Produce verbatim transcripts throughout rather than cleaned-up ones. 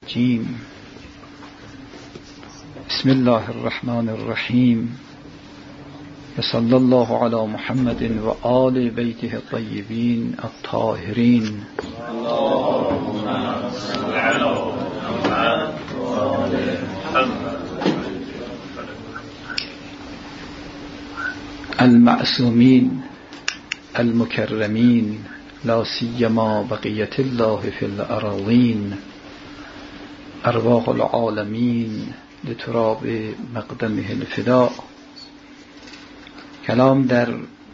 الرجیم. بسم الله الرحمن الرحیم و صلی الله علی محمد و آل بیته الطیبین الطاهرین. اللهم صل علی محمد و آل محمد. المعصومین المکرمین لا سیما بقیت الله فی الاراضین، ارواح العالمین لتراب مقدمه الفداء. کلام در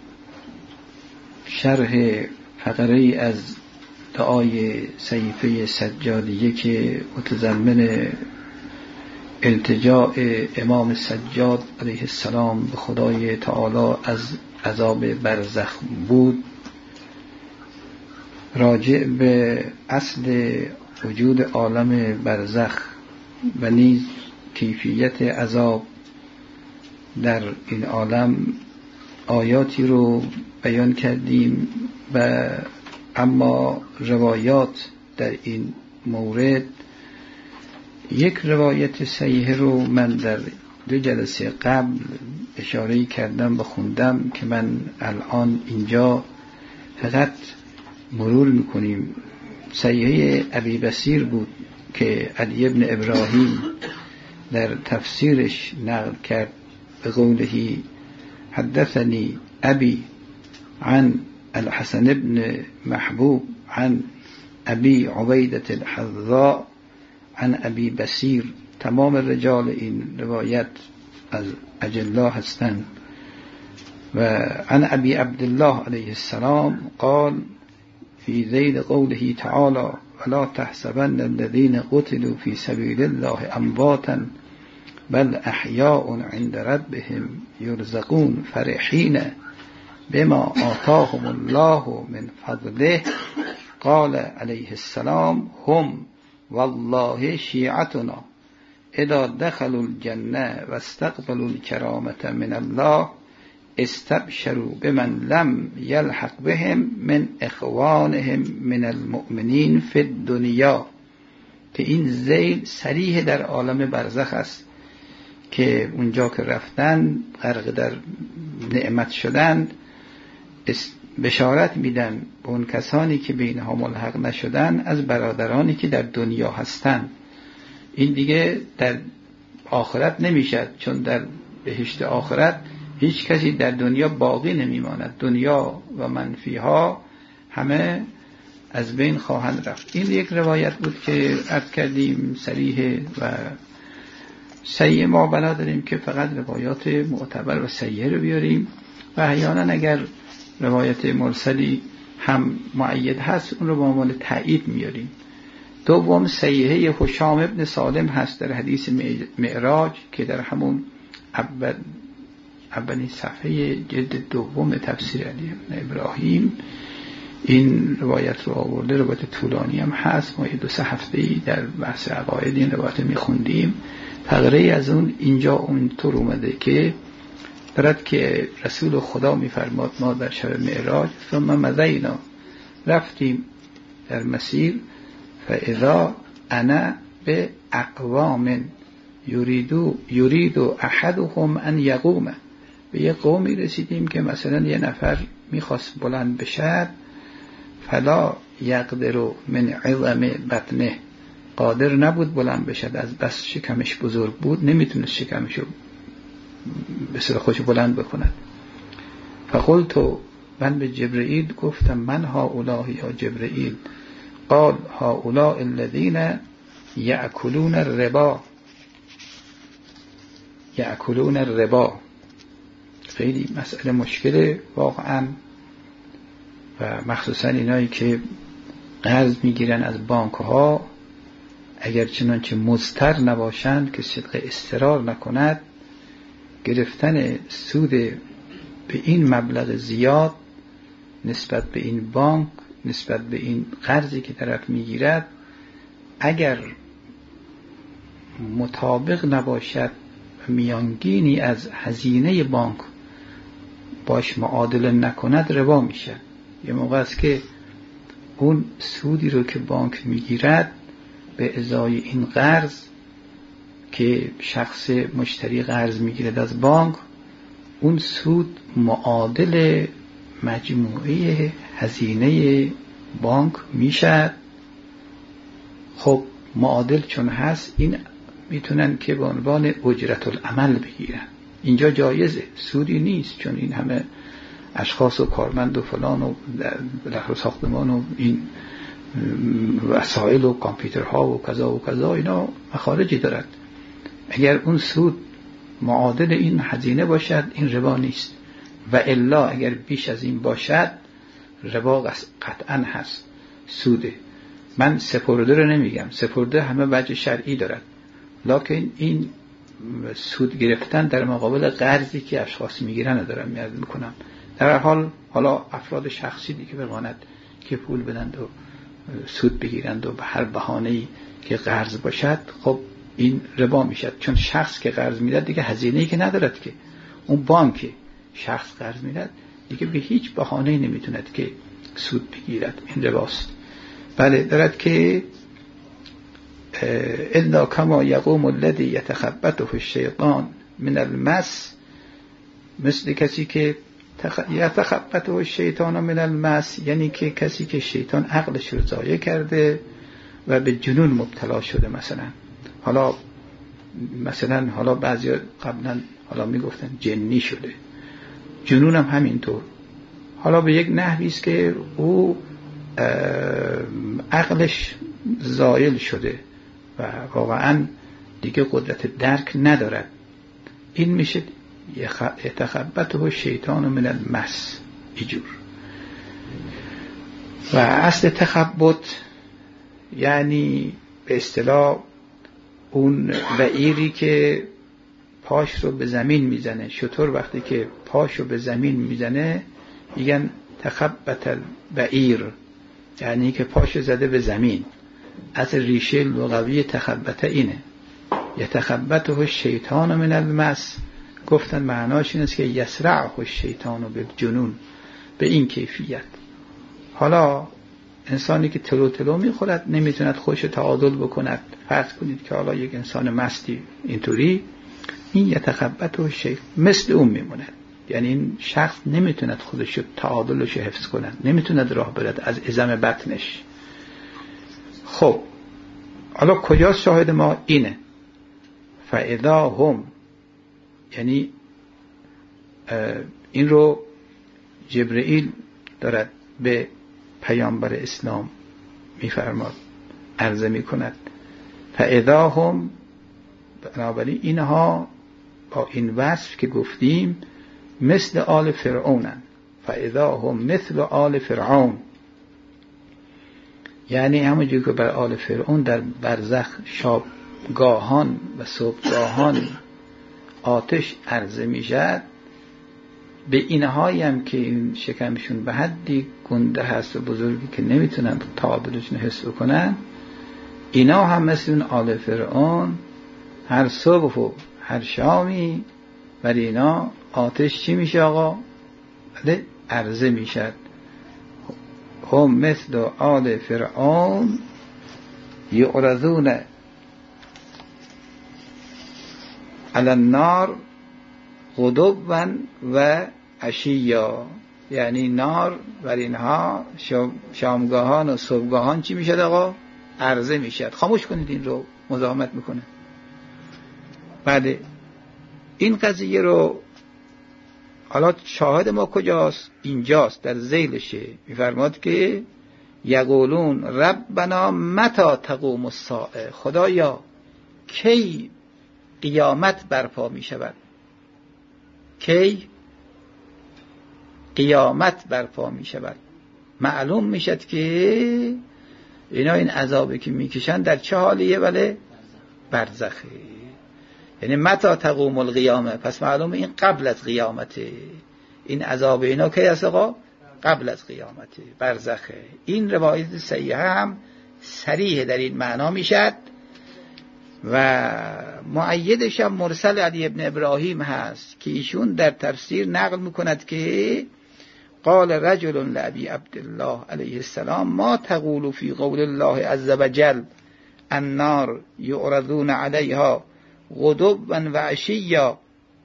شرح فقره از دعای صحیفه سجادیه که متضمن التجاء امام سجاد علیه السلام به خدای تعالی از عذاب برزخ بود، راجع به اصل وجود عالم برزخ و نیز کیفیت عذاب در این عالم آیاتی رو بیان کردیم و اما روایات در این مورد، یک روایت صحیح رو من در دو جلسه قبل اشاره کردم و خوندم که من الان اینجا فقط مرور میکنیم. صحیح ابی بصیر بود که علی ابن ابراهیم در تفسیرش نقل کرد به قوله حدثني ابی عن الحسن ابن محبوب عن ابی عبیدة الحذاء عن ابی بصیر. تمام رجال این روایت از اجلا هستند. و عن ابی عبدالله علیه السلام قال في ذيل قوله تعالى ولا تحسبن الذين قتلوا في سبيل الله امواتا بل احياء عند ربهم يرزقون فرحين بما آتاهم الله من فضله. قال عليه السلام هم والله شيعتنا اذا دخلوا الجنة واستقبلوا الكرامة من الله استبشروا بمن لم يلحق بهم من اخوانهم من المؤمنین فی الدنیا. که این ذیل صریح در عالم برزخ است که اونجا که رفتن غرق در نعمت شدند بشارت میدن به اون کسانی که بینها ملحق نشدن از برادرانی که در دنیا هستند. این دیگه در آخرت نمیشد، چون در بهشت آخرت هیچ کسی در دنیا باقی نمیماند. دنیا و منفیها همه از بین خواهند رفت. این یک روایت بود که عرض کردیم صریح و صحیح. ما بنا داریم که فقط روایات معتبر و صحیح رو بیاریم و احیانا اگر روایت مرسلی هم معید هست اون رو به عنوان تایید میاریم. دوم صحیحه هشام ابن سالم هست در حدیث معراج که در همون اول اولین صفحه جلد دوم تفسیر علی ابن ابراهیم این روایت رو آورده. روایت طولانی هم هست، ما یه دو سه هفته‌ای در بحث عقاید این روایت میخوندیم. فقره از اون اینجا اونطور اومده که دارد که رسول خدا میفرماد ما در شب معراج ثم مضینا، رفتیم در مسیر، فاذا انا به اقوام یریدو یریدو احدهم ان یقوم. به یه قومی رسیدیم که مثلا یه نفر میخواست بلند بشد، فلا یقدر من عظم بطنه، قادر نبود بلند بشد، از بس شکمش بزرگ بود نمیتونست شکمشو به سر خودش بلند بکند. فقلت، من به جبرئیل گفتم من هؤلاء یا جبرئیل؟ قال هؤلاء الذين یأکلون الربا. یأکلون الربا خیلی مسئله مشکله واقعا، و مخصوصا اینایی که قرض میگیرن از بانک ها، اگر چنانچه مضطر نباشند که صدق اضطرار نکند، گرفتن سود به این مبلغ زیاد نسبت به این بانک، نسبت به این قرضی که طرف میگیرد، اگر مطابق نباشد میانگینی از هزینه بانک باش معادله نکند، ربا میشه. یه موقع است که اون سودی رو که بانک میگیرد به ازای این قرض که شخص مشتری قرض میگیرد از بانک، اون سود معادل مجموعه هزینه بانک میشه. خب معادل چون هست، این میتونن که به عنوان اجرت العمل بگیرن. اینجا جایزه، سودی نیست، چون این همه اشخاص و کارمند و فلان و در ساختمان و این وسایل و کامپیوترها و کذا و کذا اینا مخارجی دارد. اگر اون سود معادل این هزینه باشد، این ربا نیست، و الا اگر بیش از این باشد ربا قطعا هست، سوده. من سپرده رو نمیگم، سپرده همه وجه شرعی دارد، لکن این سود گرفتن در مقابل قرضی که اشخاص میگیرن دارم میاد میکنم. در هر حال حالا افراد شخصی دیگه بماند که پول بدند و سود بگیرند و به هر بهانه‌ای که قرض باشد، خب این ربا میشد، چون شخص که قرض میداد دیگه هزینه‌ای که ندارد، که اون بانک شخص قرض میداد دیگه به هیچ بهانه‌ای نمیتوند که سود بگیرد، این رباست. بله دارد که الا کما یقوم الذی یتخبطه الشیطان من المس، مثل کسی که یتخبطه الشیطان من المس، یعنی که کسی که شیطان عقلش رو ضایع کرده و به جنون مبتلا شده. مثلا حالا مثلا حالا بعضی قبلا حالا میگفتن جنی شده، جنون هم همینطور. حالا به یک نحوی است که او عقلش زائل شده و واقعا دیگه قدرت درک ندارد، این میشه یتخبطه شیطان من المس اینجور. و اصل تخبط یعنی به اصطلاح اون بعیری که پاش رو به زمین میزنه، شطور وقتی که پاش رو به زمین میزنه میگن تخبط البعیر، یعنی که پاش زده به زمین. از ریشه لغوی تخبطه اینه، یتخبطه الشیطان من المس. گفتن معناش این است که یسرعه الشیطان بالجنون، به این کیفیت. حالا انسانی که تلو تلو میخورد نمیتوند خودش تعادل بکند، فرض کنید که حالا یک انسان مستی اینطوری، این یتخبطه الشیطان مثل اون میمونه، یعنی این شخص نمیتوند خودش تعادلش حفظ کند، نمیتوند راه برد از عظم بطنش. خب حالا کجاست شاهد ما؟ اینه فاذا هم، یعنی این رو جبرئیل دارد به پیامبر اسلام میفرماد، عرضه میکند فاذا هم، بنابراین اینها با این وصف که گفتیم مثل آل فرعونن، فاذا هم مثل آل فرعون، یعنی همونجور که بر آل فرعون در برزخ شبگاهان و صبحگاهان آتش عرضه میشد، به اینهایی هم که این شکمشون به حدی گنده هست و بزرگی که نمیتونن تعادلشون حس کنن، اینا هم مثل اون آل فرعون هر صبح و هر شامی بر اینا آتش چی میشه آقا؟ بله عرضه میشد. هم مثل آل فرعون یعرضون علی النار غدوا و عشیا، یعنی نار بر اینها شامگاهان و صبحگاهان چی میشد آقا؟ عرضه میشد. خاموش کنید، این رو مزاحمت میکنه. بله این قضیه رو حالا شاهد ما کجاست؟ اینجاست، در ذیلشه. میفرماد که یقولون ربنا متى تقوم الساعه، خدایا کی قیامت برپا می شود؟ کی قیامت برپا می شود؟ معلوم می شد که اینا این عذابی که می کشن در چه حالیه؟ بله برزخه، یعنی متى تقوم القیامه، پس معلومه این قبل از قیامته. این عذاب اینا کی است آقا؟ قبل از قیامته، برزخه. این روایت صحیحه هم صریح در این معنا میشد و مؤیدش هم مرسل علی ابن ابراهیم هست که ایشون در تفسیر نقل میکند که قال رجل لابی عبدالله علیه السلام ما تقول فی قول الله عز وجل النار یعرضون علیها غدوا و عشیا،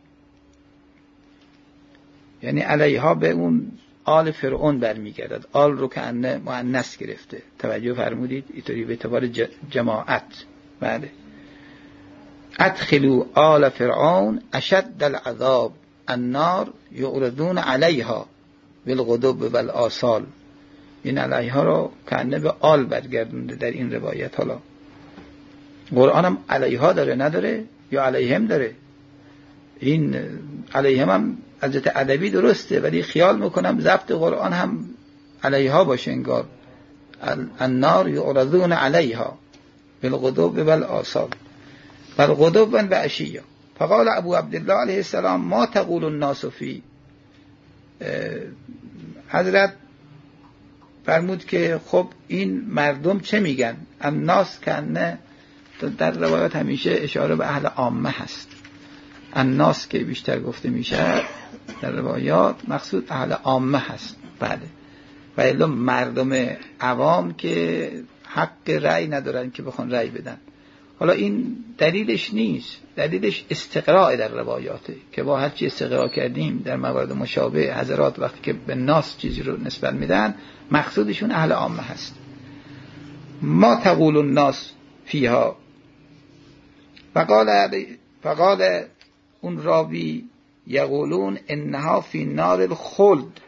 یعنی علیها به اون آل فرعون برمیگردد. آل رو که انه مؤنث گرفته، توجه فرمودید؟ اینطوری به اعتبار جماعت. بله. ادخلوا آل فرعون اشد العذاب النار یعرضون علیها بالغدو والآصال. این علیها رو کنه به آل برگردونده در این روایت. حالا قرآن هم علیها داره نداره یا علیهم داره؟ این علیهم هم از جهت ادبی درسته، ولی خیال میکنم ضبط قرآن هم علیها باشه انگار. النار یعرضون علیها بالغدو والآصال والغدو و عشیا. فقال ابو عبدالله علیه السلام ما تقول الناس فی. حضرت فرمود که خب این مردم چه میگن؟ الناس کنه در روایات همیشه اشاره به اهل عامه هست. الناس که بیشتر گفته میشه در روایات مقصود اهل عامه هست. بله. و الا مردم عوام که حق رأی ندارن که بخوان رأی بدن. حالا این دلیلش نیست، دلیلش استقراء در روایاته که با هر چی استقراء کردیم در موارد مشابه حضرات وقتی که به ناس چیزی رو نسبت میدن مقصودشون اهل عامه هست. ما تقول الناس فیها. فقال فقال اون راوی یقولون انها فی نار الخلد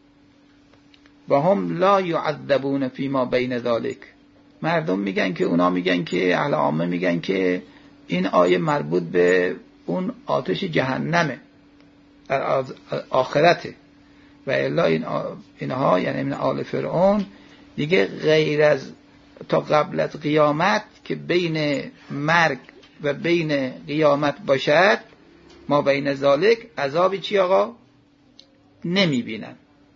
و هم لا یعذبون فی ما بین ذلک. مردم میگن که اونا میگن که اهل عامه میگن که این آیه مربوط به اون آتش جهنمه در آخرته و الا این اینها یعنی من آل فرعون دیگه غیر از تا قبل از قیامت که بین مرگ و بین قیامت باشد ما بین ذالک عذابی چی آقا نمیبینن.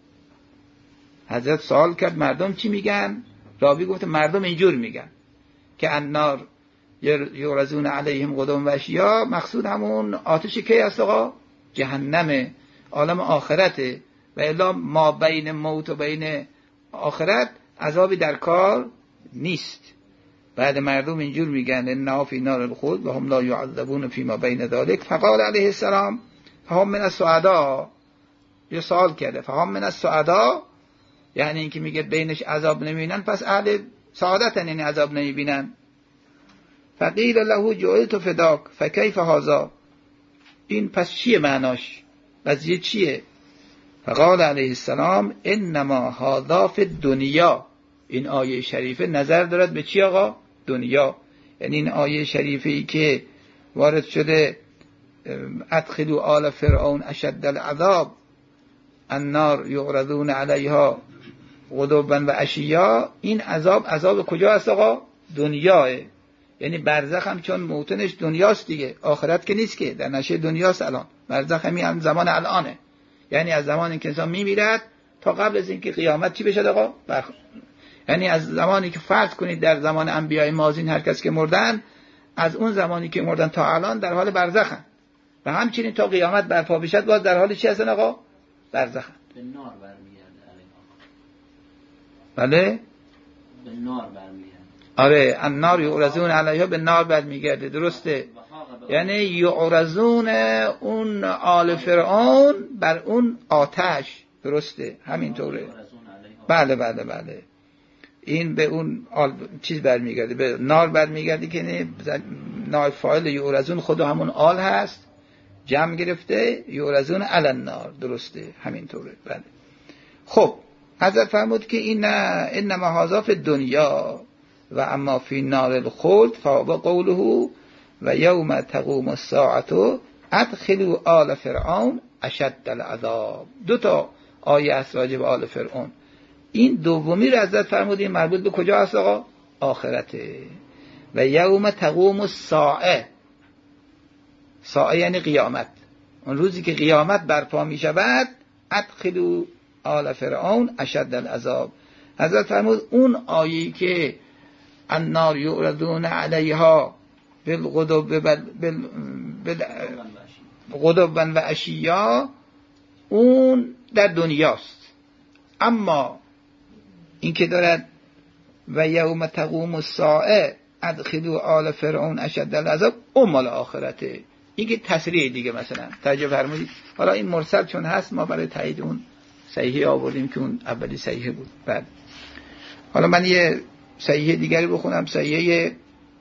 حضرت سوال کرد مردم چی میگن؟ راوی گفت مردم اینجور میگن که النار یعرضون علیهم غدوا و عشیا، مقصود همون آتش کی است آقا؟ جهنم، عالم آخرته و الا ما بین موت و بین آخرت عذابی در کار نیست. بعد مردم اینجور میگن انها فی نار الخلد و هم لا یعذبون فی ما بین ذلک. فقال علیه السلام فهم من السعداء. یه سوال کرده فهم من السعداء یعنی اینکه میگه بینش عذاب نمیبینن پس اهل سعادتن، یعنی عذاب نمیبینن. فقیل له جعلت فداک فکیف هذا. این پس چیه معناش؟ قضیه چیه؟ فقال علیه السلام انما هذا فی الدنیا. این آیه شریفه نظر دارد به چی آقا؟ دنیا. یعنی این آیه شریفه ای که وارد شده ادخلوا آل فرعون اشد العذاب النار یعرضون علیها غدوا و عشیا، این عذاب عذاب کجا است آقا؟ دنیاه. یعنی برزخ هم چون موطنش دنیاست دیگه، آخرت که نیست که، در نشه دنیاست. الان برزخ همین هم زمان الانه، یعنی از زمانی که انسان میمیرد تا قبل از اینکه قیامت چی بشه آقا؟ برخ... یعنی از زمانی که فرض کنید در زمان انبیای ماضین هر کس که مردن، از اون زمانی که مردن تا الان در حال برزخن و همچنین تا قیامت برپا بشد باز در حال چی هستن آقا؟ برزخن. به نار برمیگرده علیها. بله؟ به نار برمیگرده. آره النار یعرضون علیها به نار برمیگرده، درسته. یعنی یعرضون اون آل فرعون بر اون آتش، درسته، همینطوره. بله بله بله. این به اون آل... چیز برمیگرده، به نار برمیگرده که نه نار فاعل یعرضون خود همون آل هست، جمع گرفته یعرضون علی النار، درسته، همینطوره. بله. خب حضرت فرمود که این انما هذا فی الدنیا و اما فی نار الخلد فهو قوله و یوم تقوم الساعه ادخلوا آل فرعون اشد العذاب. دو تا آیه است راجع به آل فرعون. این دومی رو حضرت فرمودین مربوط به کجا است آقا؟ آخرته. و یوم تقوم الساعه، ساعه یعنی قیامت، اون روزی که قیامت برپا می شود ادخلوا آل فرعون اشد العذاب. حضرت فرمود اون آیه‌ای که النار یعرضون علیها بالغدو بالغدو و عشیا، اون در دنیاست. اما این که دارد و یوم تقوم الساعه ادخلوا آل فرعون اشد العذاب ام الاخرته. این که تصریح دیگه مثلا توجه فرمودید. حالا این مرسل چون هست ما برای تایید اون صحیحه آوردیم که اون اولی صحیحه بود. بعد حالا من یه صحیحه دیگری بخونم، صحیحه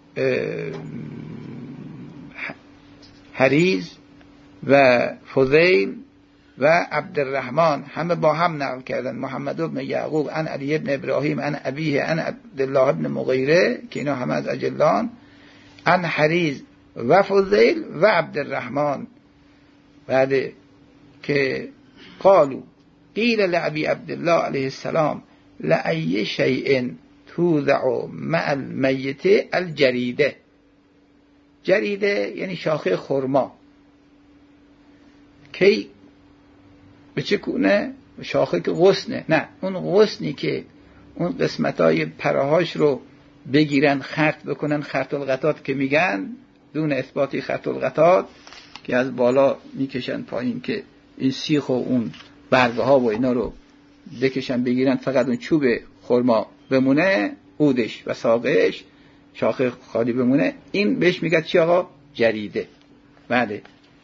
حریز و فضیل و عبدالرحمن همه با هم نقل کردن. محمد بن یعقوب عن علی بن ابراهیم عن ابیه عن عبدالله بن مغیره که اینا همه از اجلان، عن حریز و فضیل و عبدالرحمن. بعد که قالو قیل لعبی عبدالله علیه السلام لأی شیء توضع مع المیت الجریده. جریده یعنی شاخه خرما. کی به چه کونه؟ شاخه که غصنه، نه اون غصنی که اون قسمتای پرهاش رو بگیرن خرط بکنن، خرط القطات که میگن، دون اثباتی خرط القطات که از بالا میکشن پایین که این سیخ و اون برگه ها و اینا رو بکشن بگیرن، فقط اون چوب خرما بمونه، عودش و ساقش شاخه خالی بمونه. این بهش میگه چی آقا؟ جریده. بله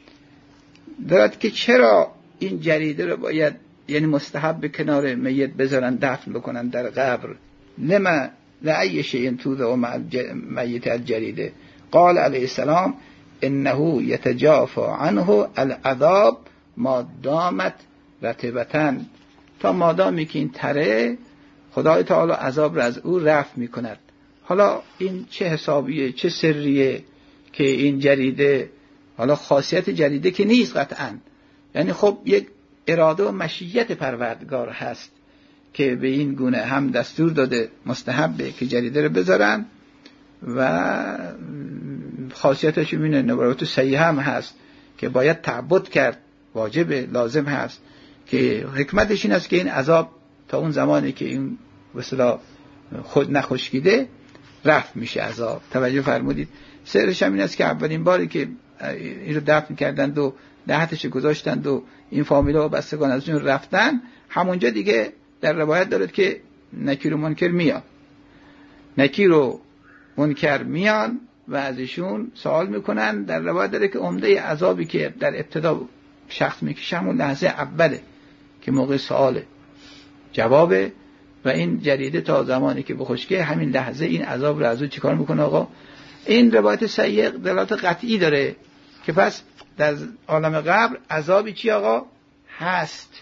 دارد که چرا این جریده رو باید یعنی مستحب به کنار میت بذارن دفن بکنن در قبر؟ لما لأی شیء توضع مع المیت الجریده. قال علیه السلام انه یتجافى عنه العذاب ما دامت رطبة. تا مادامی که این تره خدای تعالی عذاب را از او رفع میکند. حالا این چه حسابیه، چه سریه که این جریده، حالا خاصیت جریده که نیست قطعاً، یعنی خب یک اراده و مشیت پروردگار هست که به این گونه هم دستور داده مستحبه که جریده رو بذارن و خاصیتش اینه نبرات صحیح هم هست که باید تعبد کرد، واجب لازم هست که حکمتش این است که این عذاب تا اون زمانی که این وصلا خود نخشکیده رفع میشه عذاب. توجه فرمودید. سرش هم این است که اولین باری که این رو دفن کردند و دهتش گذاشتند و این فامیلا و بستگان از اون رفتن، همونجا دیگه در روایت دارد که نکیر و منکر میان، نکیر و منکر میان و ازشون سوال میکنن. در روایت داره که عمده عذابی که در ابتدا شخص میکشه همون لحظه اوله که موقع سواله جوابه و این جریده تا زمانی که بخشکه همین لحظه این عذاب رو از اون چیکار میکنه آقا؟ این روایت صحیح دلالت قطعی داره که پس در عالم قبر عذابی چی آقا؟ هست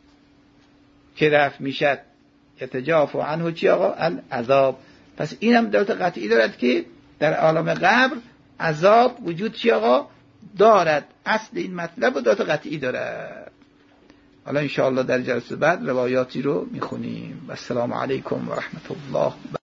که رفع میشد. یتجافى عنه چی آقا؟ العذاب. پس این هم دلالت قطعی دارد که در عالم قبر عذاب وجود چی آقا؟ دارد. اصل این مطلب و دلالت قطعی دارد. حالا انشاءالله در جلسه بعد روایاتی رو میخونیم. السلام علیکم و رحمت الله.